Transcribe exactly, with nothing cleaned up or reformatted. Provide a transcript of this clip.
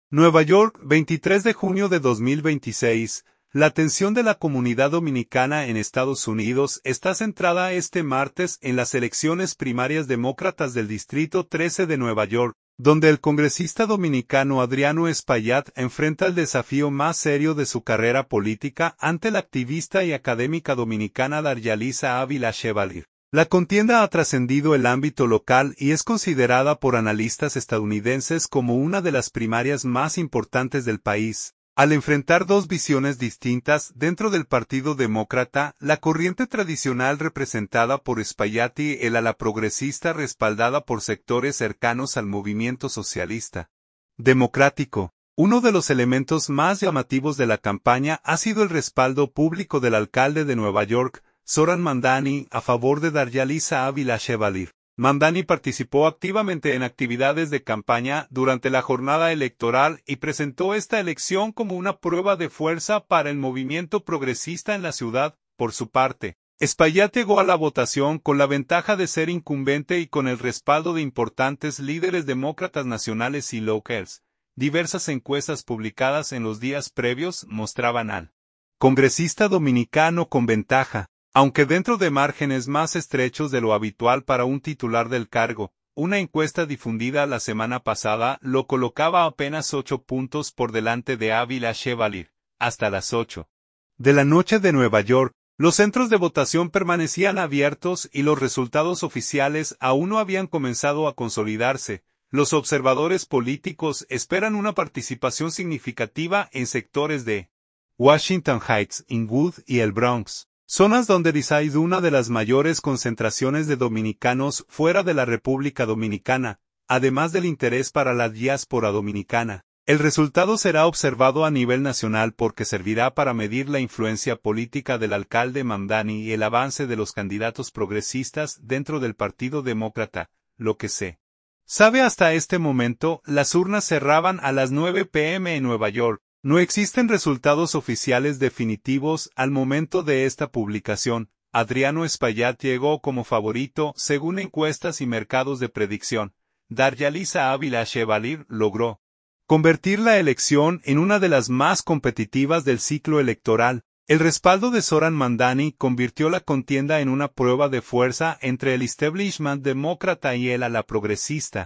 Nueva York, veintitrés de junio de dos mil veintiséis. La atención de la comunidad dominicana en Estados Unidos está centrada este martes en las elecciones primarias demócratas del Distrito trece de Nueva York, donde el congresista dominicano Adriano Espaillat enfrenta el desafío más serio de su carrera política ante la activista y académica dominicana Daryalisa Ávila Chevalier. La contienda ha trascendido el ámbito local y es considerada por analistas estadounidenses como una de las primarias más importantes del país. Al enfrentar dos visiones distintas dentro del Partido Demócrata, la corriente tradicional representada por Espaillat y el ala progresista respaldada por sectores cercanos al movimiento socialista democrático. Uno de los elementos más llamativos de la campaña ha sido el respaldo público del alcalde de Nueva York, Zohran Mamdani, a favor de Daryalisa Ávila Chevalier. Mamdani participó activamente en actividades de campaña durante la jornada electoral y presentó esta elección como una prueba de fuerza para el movimiento progresista en la ciudad. Por su parte, Espaillat llegó a la votación con la ventaja de ser incumbente y con el respaldo de importantes líderes demócratas nacionales y locales. Diversas encuestas publicadas en los días previos mostraban al congresista dominicano con ventaja, aunque dentro de márgenes más estrechos de lo habitual para un titular del cargo. Una encuesta difundida la semana pasada lo colocaba apenas ocho puntos por delante de Ávila Chevalier. Hasta las ocho de la noche de Nueva York, los centros de votación permanecían abiertos y los resultados oficiales aún no habían comenzado a consolidarse. Los observadores políticos esperan una participación significativa en sectores de Washington Heights, Inglewood y el Bronx, zonas donde reside una de las mayores concentraciones de dominicanos fuera de la República Dominicana, además del interés para la diáspora dominicana. El resultado será observado a nivel nacional porque servirá para medir la influencia política del alcalde Mamdani y el avance de los candidatos progresistas dentro del Partido Demócrata, lo que se sabe hasta este momento. Las urnas cerraban a las nueve pe eme en Nueva York. No existen resultados oficiales definitivos al momento de esta publicación. Adriano Espaillat llegó como favorito según encuestas y mercados de predicción. Daryalisa Ávila Chevalier logró convertir la elección en una de las más competitivas del ciclo electoral. El respaldo de Zohran Mamdani convirtió la contienda en una prueba de fuerza entre el establishment demócrata y el ala progresista.